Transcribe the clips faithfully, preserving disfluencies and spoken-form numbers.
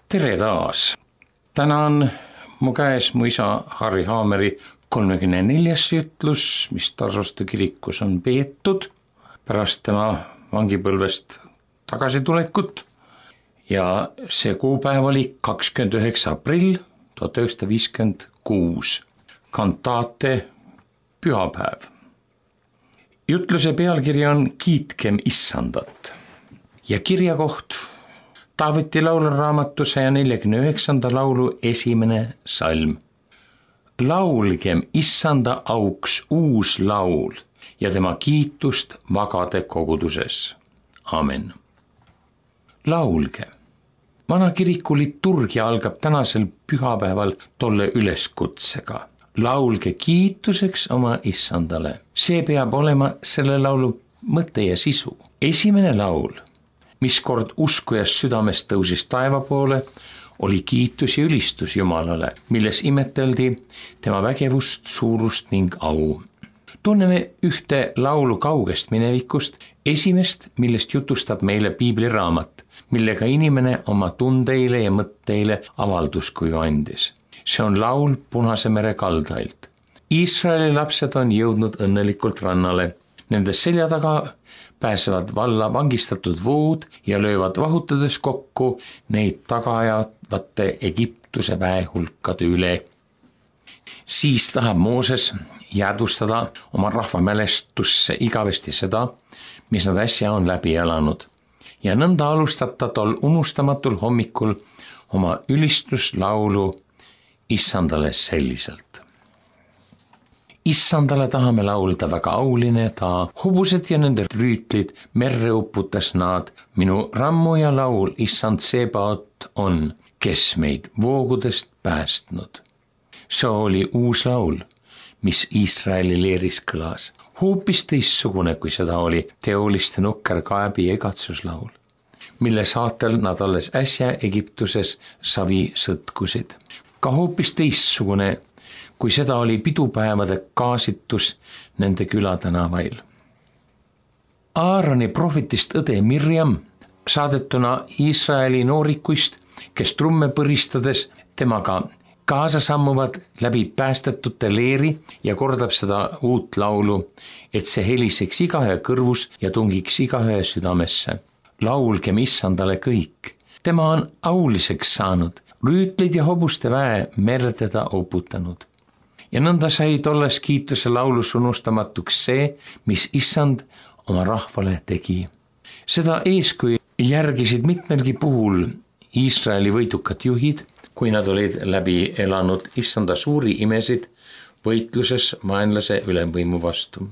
tere taas! Täna on mu käes mu isa Harri Haameri kolmekümne neljas ütlus, mis Tarrostu kirikus on peetud pärast tema vangipõlvest tagasitulekut. Ja see kuupäev oli kakskümmend üheksa aprill tuhat üheksasada viiskümmend kuus, kantaate pühapäev. Jutluse pealkiri on Kiitkem Issandat ja kirjakoht Taaveti lauluraamatu saja neljakümne üheksanda laulu esimene salm. Laulgem Issanda auks uus laul ja tema kiitust vagade koguduses. Amen. Laulge. Vana kiriku liturgia algab tänasel pühapäeval tolle üleskutsega. Laulge kiituseks oma Issandale. See peab olema selle laulu mõte ja sisu. Esimene laul, mis kord uskujas südames tõusis taeva poole, oli kiitus ja ülistus Jumalale, milles imeteldi tema vägevust, suurust ning au. Tunneme ühte laulu kaugest minevikust, esimest, millest jutustab meile piibliraamat, millega inimene oma tundeile ja mõtteile avalduskuju andis. See on laul Punase mere kaldailt. Iisraeli lapsed on jõudnud õnnelikult rannale. Nende selja taga pääsevad valla vangistatud vood ja löövad vahutades kokku neid tagaajavate Egiptuse väehulkade üle. Siis tahab Mooses jäädvustada oma rahva mälestusse igavesti seda, mis nad äsja on läbi elanud. Ja nõnda alustab ta tol unustamatul hommikul oma ülistuslaulu Issandale selliselt. Issandale tahame laulda väga auline ta, hobused ja nende rüütlid, merre uputas nad. Minu rammu ja laul Issand Sebaot on, kes meid voogudest päästnud. See oli uus laul, mis Iisraeli leeris kõlas. Hoopis teissugune, kui seda oli teoliste nukker kaebi egatsuslaul, mille saatel nad alles äsja Egiptuses savi sõtkusid. Ka hoopis teissugune, kui seda oli pidupäevade kaasitus nende külatänavail. Aaroni prohvetist õde Mirjam, saadetuna Iisraeli noorikuist, kes trumme põristades temaga kaasa sammuvad läbi päästetute leeri ja kordab seda uut laulu, et see heliseks igaühe kõrvus ja tungiks igaühe südamesse. Laulgem Issandale kõik. Tema on auliseks saanud, rüütlid ja hobuste väe merre teda uputanud. Ja nõnda sai tolles kiituse laulus unustamatuks see, mis Issand oma rahvale tegi. Seda eeskuju järgisid mitmelgi puhul Iisraeli võidukad juhid, kui nad olid läbi elanud Issanda suuri imesid võitluses vaenlase ülemvõimu vastu.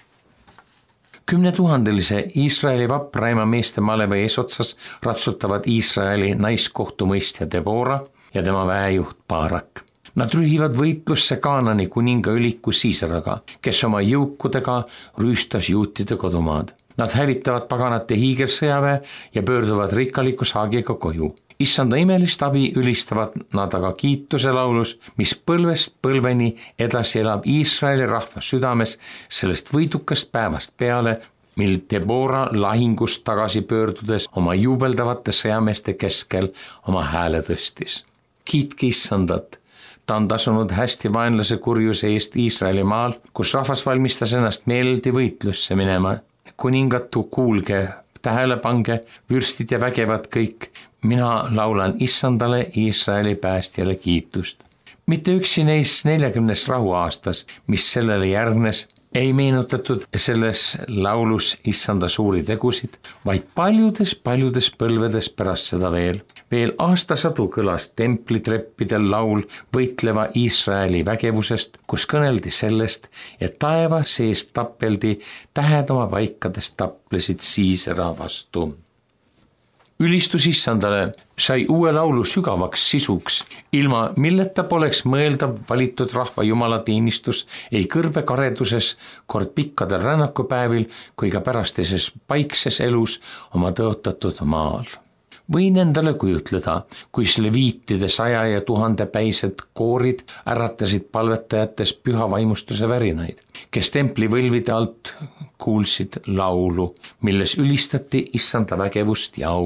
Kümnetuhandelise Iisraeli vapraima meeste maleva eesotsas ratsutavad Iisraeli naiskohtumõistja Debora ja tema väejuht Baarak. Nad rühivad võitlusse Kaanani kuninga üliku Siiseraga, kes oma jõukudega rüüstas juutide kodumaad. Nad hävitavad paganate hiigersõjaväe ja pöörduvad rikkaliku saagiga koju. Issanda imelist abi ülistavad nad aga kiituse laulus, mis põlvest põlveni edasi elab Iisraeli rahva südames sellest võidukast päevast peale, mil Debora lahingust tagasi pöördudes oma juubeldavate sõjameeste keskel oma hääle tõstis. Kiitke Issandat. Ta on tasunud hästi vaenlase kurjuse eest Iisraeli maal, kus rahvas valmistas ennast meeldi võitlusse minema. Kuningatu, kuulge, tähele pange, vürstid ja vägevad kõik. Mina laulan Issandale, Iisraeli päästjale kiitust. Mitte üksi neis neljakümnes rahuaastas, mis sellele järgnes, ei meenutatud selles laulus Issanda suuri tegusid, vaid paljudes, paljudes põlvedes pärast seda veel. Veel aastasadu kõlas templitreppidel laul võitleva Iisraeli vägevusest, kus kõneldi sellest, et taeva seest tappeldi, tähed oma paikadest tapplesid Siisera vastu. Ülistus Issandale sai uue laulu sügavaks sisuks, ilma milleta poleks mõeldav valitud rahva jumalateenistus ei kõrbe kareduses kord pikkadel rännakupäevil kui ka pärastises paikses elus oma tõotatud maal. Võin endale kujutleda, kui leviitide saja ja tuhande päised koorid äratasid palvetajates püha vaimustuse värinaid, kes templi võlvide alt kuulsid laulu, milles ülistati Issanda vägevust ja au.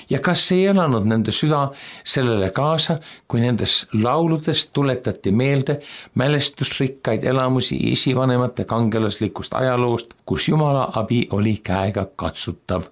ja kas ei elanud nende süda sellele kaasa, kui nendes lauludes tuletati meelde mälestusrikkaid elamusi esivanemate kangelaslikust ajaloost, kus Jumala abi oli käega katsutav.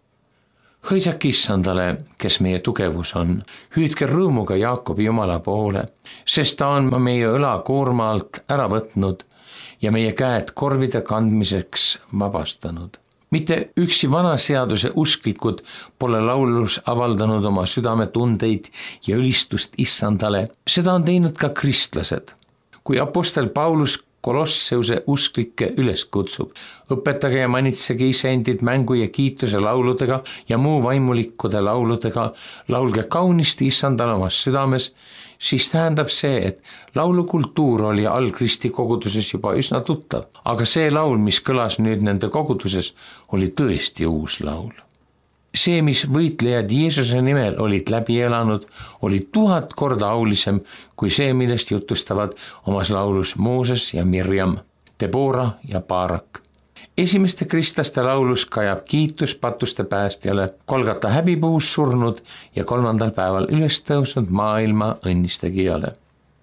Hõisake issandale, kes meie tugevus on, hüüdke rõõmuga Jaakobi Jumala poole, sest ta on meie õlakoorma alt ära võtnud ja meie käed korvide kandmiseks vabastanud. Mitte üksi vana seaduse usklikud pole laulus avaldanud oma südametundeid ja ülistust issandale, seda on teinud ka kristlased. Kui apostel Paulus Kolosseuse usklikke üles kutsub, õpetage ja manitsege iseendid mängu ja kiituse lauludega ja muu vaimulikkude lauludega, laulge kaunisti issandale omas südames, siis tähendab see, et laulukultuur oli algristi koguduses juba üsna tuttav, aga see laul, mis kõlas nüüd nende koguduses, oli tõesti uus laul. See, mis võitlejad Jeesuse nimel olid läbi elanud, oli tuhat korda aulisem kui see, millest jutustavad omas laulus Mooses ja Mirjam, Debora ja Baarak. Esimeste kristlaste laulus kajab kiitus patuste päästjale, Kolgata häbipuus surnud ja kolmandal päeval üles tõusnud maailma õnnistegijale.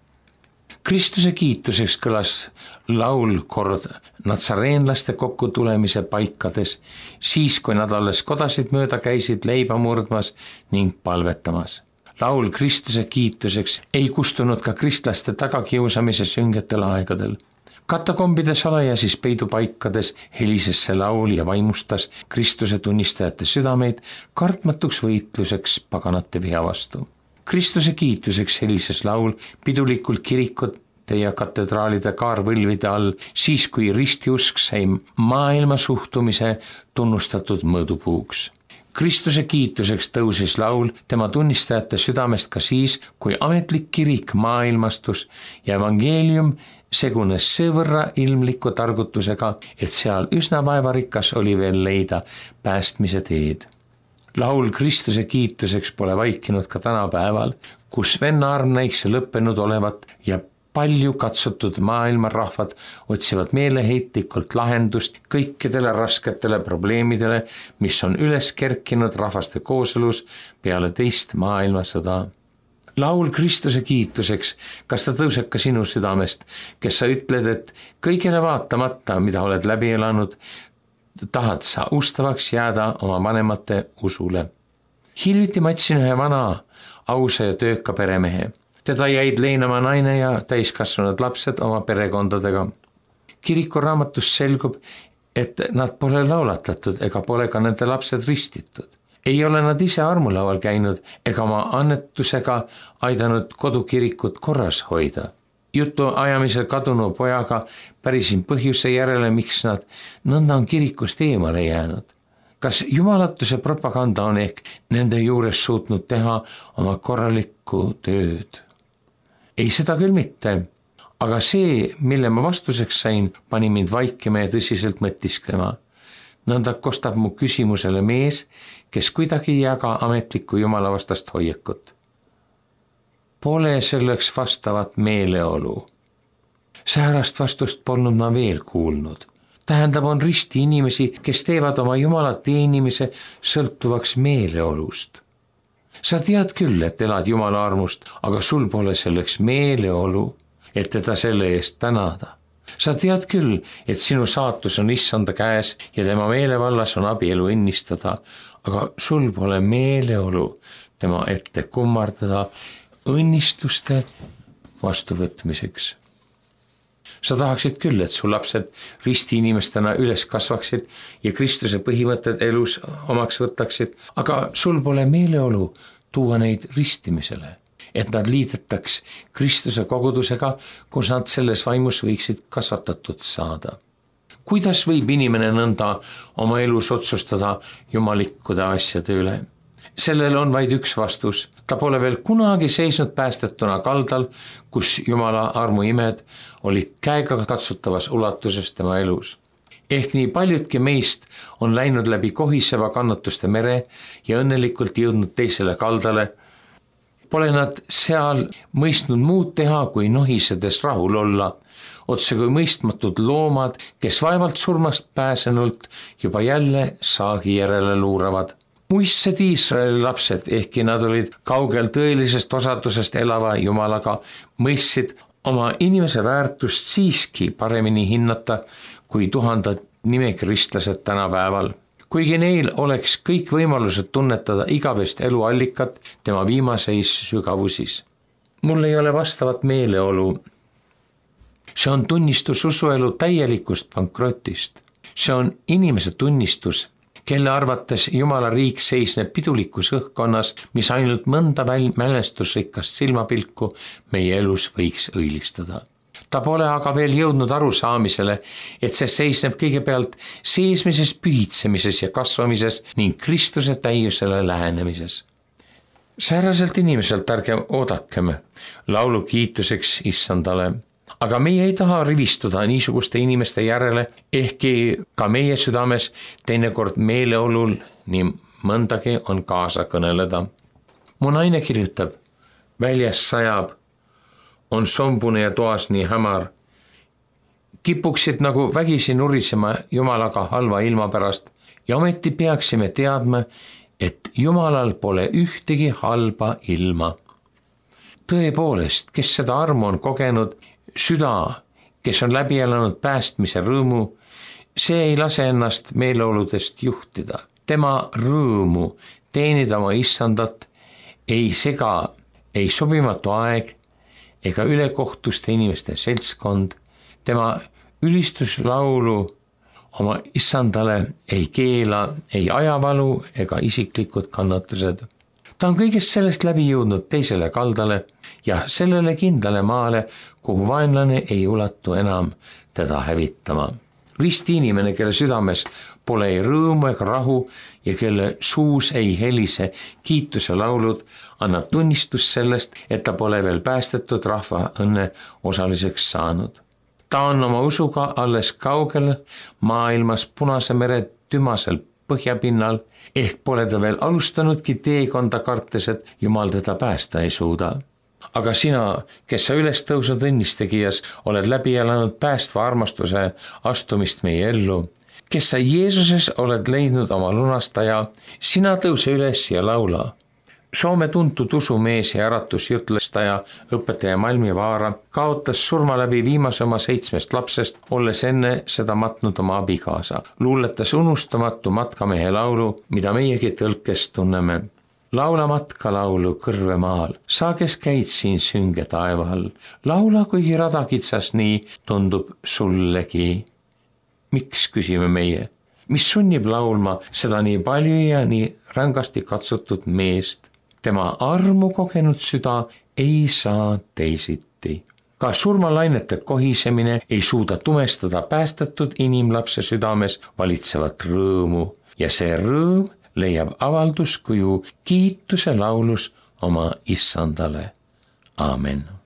Kristuse kiituseks kõlas laul kord natsareenlaste kokkutulemise paikades, siis kui nad alles kodasid mööda käisid leiba murdmas ning palvetamas. Laul Kristuse kiituseks ei kustunud ka kristlaste tagakiusamise süngetel aegadel. Katakombide salajasis peidupaikades helises see laul ja vaimustas Kristuse tunnistajate südameid kartmatuks võitluseks paganate viha vastu. Kristuse kiituseks helises laul pidulikult kirikute ja katedraalide kaarvõlvide all, siis kui ristiusk sai maailma suhtumise tunnustatud mõõdupuuks. Kristuse kiituseks tõusis laul tema tunnistajate südamest ka siis, kui ametlik kirik maailmastus ja evangeelium segunes seevõrra ilmliku targutusega, et seal üsna vaevarikas oli veel leida päästmise teed. Laul Kristuse kiituseks pole vaikinud ka tänapäeval, kus vennaarm näikse lõppenud olevat ja palju katsutud maailma rahvad otsivad meeleheitlikult lahendust kõikidele rasketele probleemidele, mis on üles kerkinud rahvaste kooselus peale teist maailmasõda. Laul Kristuse kiituseks, kas ta tõuseb ka sinu südamest, kes sa ütled, et kõigele vaatamata, mida oled läbi elanud, tahad sa ustavaks jääda oma vanemate usule. Hiljuti matsin ühe vana, ausa ja tööka peremehe. Teda jäid leinama naine ja täiskasvanud lapsed oma perekondadega. Kirikuraamatus selgub, et nad pole laulatatud ega pole ka nende lapsed ristitud. Ei ole nad ise armulaual käinud ega oma annetusega aidanud kodukirikut korras hoida. Jutu ajamisel kadunu pojaga pärisin põhjuse järele, miks nad nõnda on kirikust eemale jäänud. Kas jumalatuse propaganda on ehk nende juures suutnud teha oma korralikku tööd? Ei, seda küll mitte, aga see, mille ma vastuseks sain, pani mind vaikima ja tõsiselt mõtisklema. Nõnda kostab mu küsimusele mees, kes kuidagi ei jaga ametlikku jumalavastast hoiakut. Pole selleks vastavat meeleolu. Säärast vastust polnud ma veel kuulnud. Tähendab, on risti inimesi, kes teevad oma jumala teenimise sõltuvaks meeleolust. Sa tead küll, et elad jumala armust, aga sul pole selleks meeleolu, et teda selle eest tänada. Sa tead küll, et sinu saatus on issanda käes ja tema meelevallas on abielu õnnistada, aga sul pole meeleolu tema ette kummardada õnnistuste vastuvõtmiseks. Sa tahaksid küll, et su lapsed risti inimestena üles kasvaksid ja Kristuse põhimõtted elus omaks võtaksid, aga sul pole meeleolu tuua neid ristimisele, et nad liidetaks Kristuse kogudusega, kus nad selles vaimus võiksid kasvatatud saada. Kuidas võib inimene nõnda oma elus otsustada jumalikkude asjade üle? Sellel on vaid üks vastus. Ta pole veel kunagi seisnud päästetuna kaldal, kus Jumala armuimed olid käega katsutavas ulatuses tema elus. Ehk nii paljudki meist on läinud läbi kohiseva kannatuste mere ja õnnelikult jõudnud teisele kaldale. Pole nad seal mõistnud muud teha, kui nohisedes rahul olla, otse kui mõistmatud loomad, kes vaevalt surmast pääsenult juba jälle saagi järele luuravad. muistsed Iisraeli lapsed, ehkki nad olid kaugel tõelisest osadusest elava Jumalaga, mõistsid oma inimese väärtust siiski paremini hinnata kui tuhanded nimekristlased tänapäeval. Kuigi neil oleks kõik võimalused tunnetada igavest eluallikat tema viimaseis sügavusis. Mul ei ole vastavat meeleolu. See on tunnistus usuelu täielikust pankrotist. See on inimese tunnistus, kelle arvates Jumala riik seisneb pidulikus õhkkonnas, mis ainult mõnda väl- mälestusrikast silmapilku meie elus võiks õilistada. Ta pole aga veel jõudnud arusaamisele, et see seisneb kõigepealt seesmises pühitsemises ja kasvamises ning Kristuse täiusele lähenemises. Sääraselt inimeselt ärgem oodakem laulu kiituseks Issandale. Aga meie ei taha rivistuda niisuguste inimeste järele, ehkki ka meie südames teinekord meeleolul nii mõndagi on kaasa kõneleda. Mu naine kirjutab, väljas sajab, on sombune ja toas nii hämar. Kipuksid nagu vägisi nurisema Jumalaga halva ilma pärast ja ometi peaksime teadma, et Jumalal pole ühtegi halba ilma. Tõepoolest, kes seda armu on kogenud, süda, kes on läbi elanud päästmise rõõmu, see ei lase ennast meeleoludest juhtida. Tema rõõmu teenida oma Issandat ei sega, ei sobimatu aeg ega ülekohtuste inimeste seltskond. Tema ülistuslaulu oma Issandale ei keela, ei ajavalu ega isiklikud kannatused. Ta on kõigest sellest läbi jõudnud teisele kaldale ja sellele kindlale maale, kuhu vaenlane ei ulatu enam teda hävitama. Risti inimene, kelle südames pole ei rõõmu ega rahu ja kelle suus ei helise kiituse laulud, annab tunnistus sellest, et ta pole veel päästetud rahva õnne osaliseks saanud. Ta on oma usuga alles kaugel maailmas Punase mere tümasel põhjapinnal, ehk pole ta veel alustanudki teekonda kartes, et Jumal teda päästa ei suuda. Aga sina, kes sa ülestõusud õnnistegijas, oled läbi elanud päästva armastuse astumist meie ellu, kes sa Jeesuses oled leidnud oma lunastaja, sina tõuse üles ja laula. Soome tuntud usumees ja äratusjutlestaja õpetaja Malmi Vaara kaotas surma läbi viimase oma seitsmest lapsest, olles enne seda matnud oma abikaasa. Luuletas unustamatu matkamehe laulu, mida meiegi tõlkes tunneme. Laula matkalaulu kõrve maal, sa, kes käid siin sünge taeva all. Laula, kuigi rada kitsas nii tundub sullegi. Miks, küsime meie, mis sunnib laulma seda nii palju ja nii rängasti katsutud meest? Tema armu kogenud süda ei saa teisiti. Ka surmalainete kohisemine ei suuda tumestada päästetud inimlapse südames valitsevat rõõmu ja see rõõm leiab avalduskuju kiituse laulus oma Issandale. Aamen.